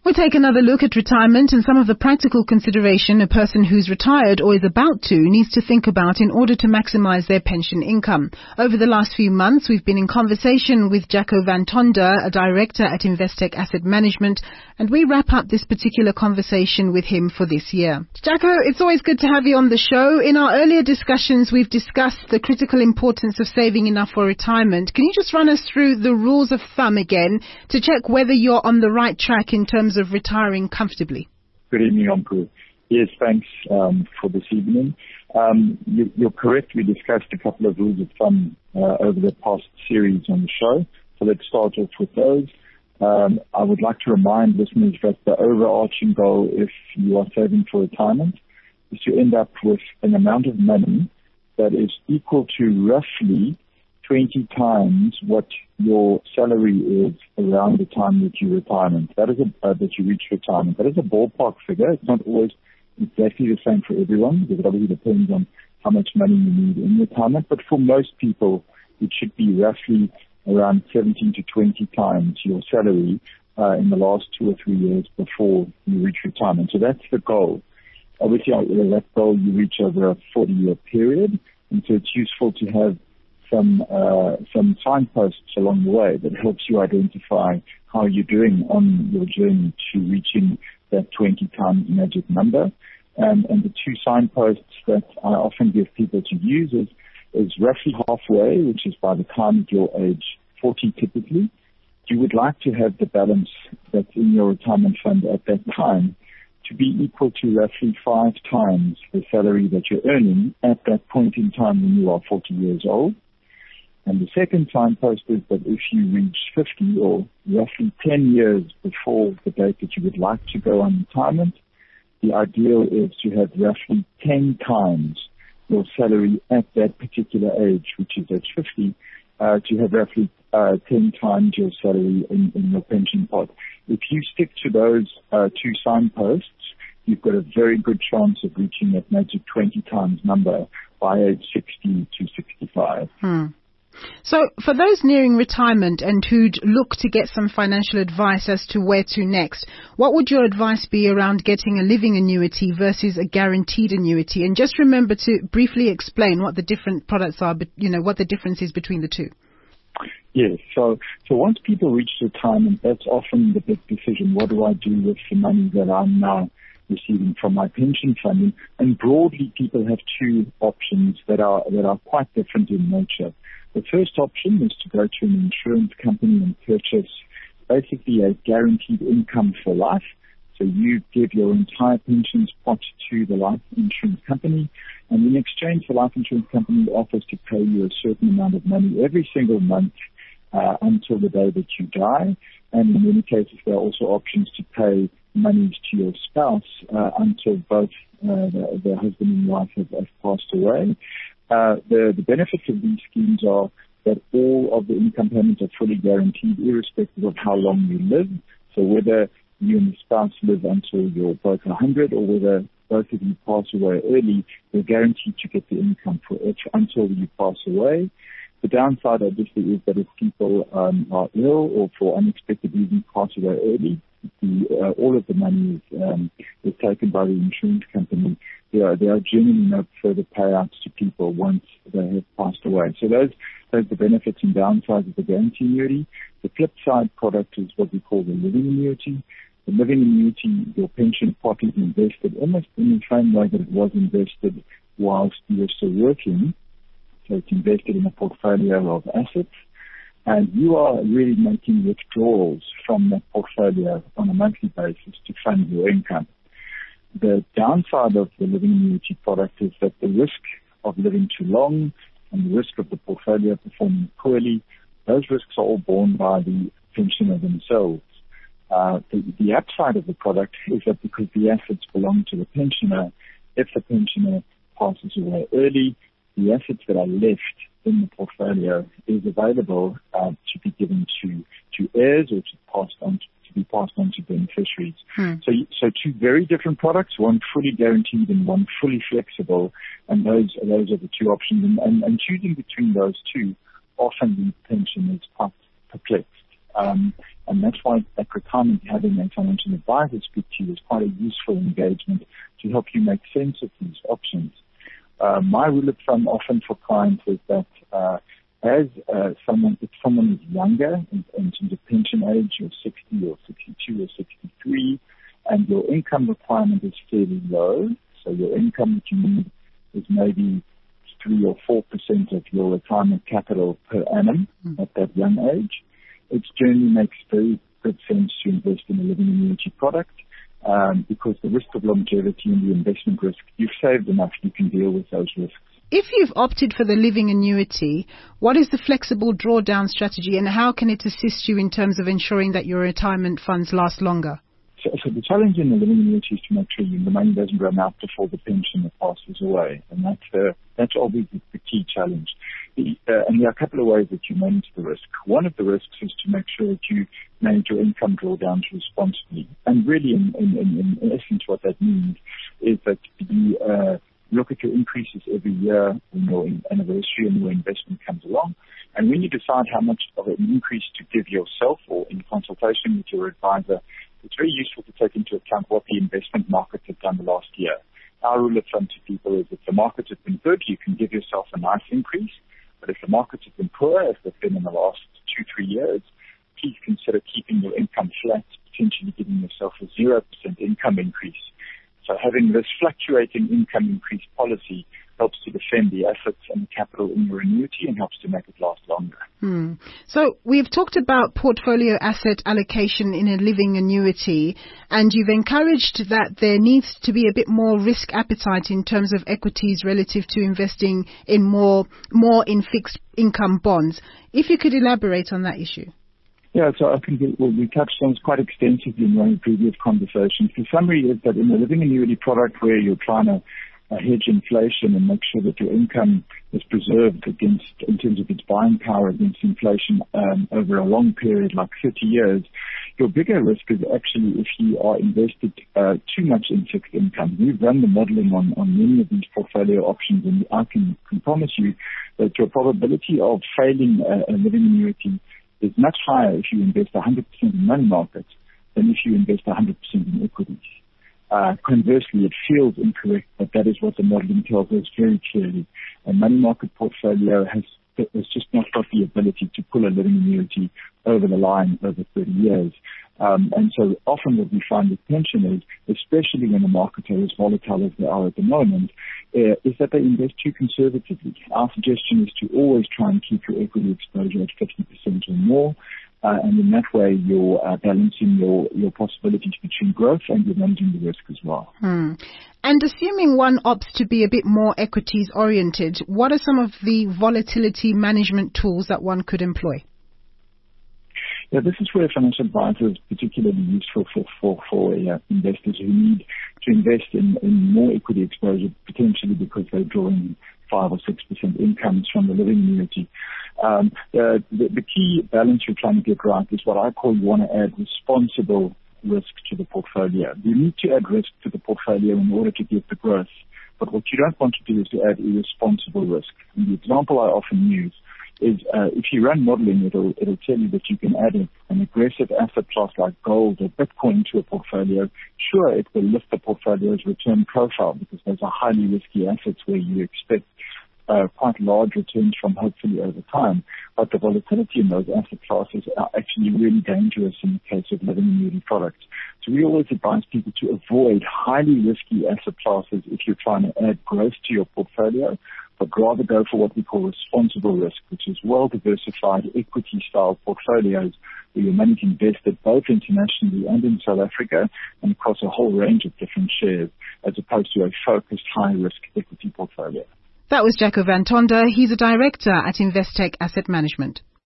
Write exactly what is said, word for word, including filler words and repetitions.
We take another look at retirement and some of the practical consideration a person who's retired or is about to needs to think about in order to maximize their pension income. Over the last few months, we've been in conversation with Jacko van Tonder, a director at Investec Asset Management, and we wrap up this particular conversation with him for this year. Jacko, it's always good to have you on the show. In our earlier discussions, we've discussed the critical importance of saving enough for retirement. Can you just run us through the rules of thumb again to check whether you're on the right track in terms of retiring comfortably? Good evening, Ompu. Yes, thanks um, for this evening. Um, you, you're correct. We discussed a couple of rules of thumb uh, over the past series on the show. So let's start off with those. Um, I would like to remind listeners that the overarching goal, if you are saving for retirement, is to end up with an amount of money that is equal to roughly twenty times what your salary is around the time that you retirement. That is a, uh, that you reach retirement. That is a ballpark figure. It's not always exactly the same for everyone, because it obviously depends on how much money you need in retirement. But for most people, it should be roughly around seventeen to twenty times your salary uh, in the last two or three years before you reach retirement. So that's the goal. Obviously, uh, that goal you reach over a forty-year period, and so it's useful to have some uh, some signposts along the way that helps you identify how you're doing on your journey to reaching that twenty times magic number. Um, and the two signposts that I often give people to use is, is roughly halfway, which is by the time you're age forty typically. You would like to have the balance that's in your retirement fund at that time to be equal to roughly five times the salary that you're earning at that point in time when you are forty years old. And the second signpost is that if you reach fifty, or roughly ten years before the date that you would like to go on retirement, the ideal is to have roughly ten times your salary at that particular age, which is age fifty, uh, to have roughly uh, ten times your salary in, in your pension pot. If you stick to those uh, two signposts, you've got a very good chance of reaching that magic twenty times number by age sixty to sixty-five. Hmm. So for those nearing retirement and who'd look to get some financial advice as to where to next, what would your advice be around getting a living annuity versus a guaranteed annuity? And just remember to briefly explain what the different products are, but you know, what the difference is between the two. Yes, so so once people reach retirement, that's often the big decision. What do I do with the money that I'm now receiving from my pension fund? And broadly, people have two options that are that are quite different in nature. The first option is to go to an insurance company and purchase basically a guaranteed income for life. So you give your entire pensions pot to the life insurance company, and in exchange, the life insurance company offers to pay you a certain amount of money every single month uh, until the day that you die. And in many cases, there are also options to pay monies to your spouse uh, until both uh, the, the husband and wife have, have passed away. Uh, the, the benefits of these schemes are that all of the income payments are fully guaranteed, irrespective of how long you live. So whether you and the spouse live until you're both one hundred, or whether both of you pass away early, you're guaranteed to get the income for it until you pass away. The downside, obviously, is that if people um, are ill or for unexpected reasons pass away early, the, uh, all of the money is, um, is taken by the insurance company. There are, there are generally no further payouts to people once they have passed away. So those, those are the benefits and downsides of the guarantee annuity. The flip side product is what we call the living annuity. The living annuity, your pension pot is invested almost in the same way that it was invested whilst you were still working. So it's invested in a portfolio of assets, and you are really making withdrawals from that portfolio on a monthly basis to fund your income. The downside of the living annuity product is that the risk of living too long and the risk of the portfolio performing poorly, those risks are all borne by the pensioner themselves. Uh, the, the upside of the product is that because the assets belong to the pensioner, if the pensioner passes away early, the assets that are left in the portfolio is available uh, to be given to, to heirs or to passed on to, to be passed on to beneficiaries. Hmm. So, so two very different products, one fully guaranteed and one fully flexible, and those those are the two options. And, and, and choosing between those two, often the pensioners are perplexed Um, and that's why at retirement having a financial advisor speak to you is quite a useful engagement to help you make sense of these options. Uh, my rule of thumb often for clients is that uh, as uh, someone, if someone is younger in, in terms of pension age, you're sixty or sixty-two or sixty-three, and your income requirement is fairly low, so your income that you need is maybe three or four percent of your retirement capital per annum mm. at that young age, it generally makes very good sense to invest in a living annuity product um, because the risk of longevity and the investment risk, you've saved enough, you can deal with those risks. If you've opted for the living annuity, what is the flexible drawdown strategy and how can it assist you in terms of ensuring that your retirement funds last longer? So, so the challenge in the living annuity is to make sure you, the money doesn't run out before the pension that passes away. And that's, uh, that's obviously the key challenge. The, uh, and there are a couple of ways that you manage the risk. One of the risks is to make sure that you manage your income drawdowns responsibly. And really, in, in, in, in essence, what that means is that you uh, look at your increases every year when your anniversary and your investment comes along. And when you decide how much of an increase to give yourself or in consultation with your advisor, it's very useful to take into account what the investment markets have done the last year. Our rule of thumb to people is if the markets have been good, you can give yourself a nice increase. But if the markets have been poor, as they've been in the last two, three years, please consider keeping your income flat, potentially giving yourself a zero percent income increase. So having this fluctuating income increase policy helps to defend the assets and the capital in your annuity and helps to make it last longer. Hmm. So we've talked about portfolio asset allocation in a living annuity, and you've encouraged that there needs to be a bit more risk appetite in terms of equities relative to investing in more, more in fixed income bonds. If you could elaborate on that issue. Yeah, so I think it, well, we touched on this quite extensively in one of the previous conversations. The summary is that in a living annuity product where you're trying to uh, hedge inflation and make sure that your income is preserved against, in terms of its buying power against inflation um, over a long period, like thirty years, your bigger risk is actually if you are invested uh, too much in fixed income. We've run the modeling on, on many of these portfolio options, and I can, can promise you that your probability of failing a, a living annuity is much higher if you invest one hundred percent in money markets than if you invest one hundred percent in equities. Uh, conversely, it feels incorrect, but that is what the modeling tells us very clearly. A money market portfolio has, has just not got the ability to pull a living annuity over the line over thirty years. Um, and so often what we find with pensioners, especially when the markets are as volatile as they are at the moment, uh, is that they invest too conservatively. Our suggestion is to always try and keep your equity exposure at fifty percent or more. Uh, and in that way, you're uh, balancing your, your possibilities between growth and you're managing the risk as well. Hmm. And assuming one opts to be a bit more equities oriented, what are some of the volatility management tools that one could employ? Yeah, this is where financial advisor is particularly useful for, for, for uh, investors who need to invest in, in more equity exposure, potentially because they're drawing five or six percent incomes from the living annuity. Um, the, the, the key balance you're trying to get right is what I call you want to add responsible risk to the portfolio. You need to add risk to the portfolio in order to get the growth. But what you don't want to do is to add irresponsible risk. And the example I often use is uh, if you run modeling, it'll, it'll tell you that you can add a, an aggressive asset class like gold or Bitcoin to a portfolio. Sure, it will lift the portfolio's return profile because those are highly risky assets where you expect uh, quite large returns from hopefully over time. But the volatility in those asset classes are actually really dangerous in the case of living annuity products. So we always advise people to avoid highly risky asset classes if you're trying to add growth to your portfolio, but rather go for what we call responsible risk, which is well-diversified equity-style portfolios where your money is invested both internationally and in South Africa and across a whole range of different shares, as opposed to a focused high-risk equity portfolio. That was Jaco van Tonder. He's a director at Investec Asset Management.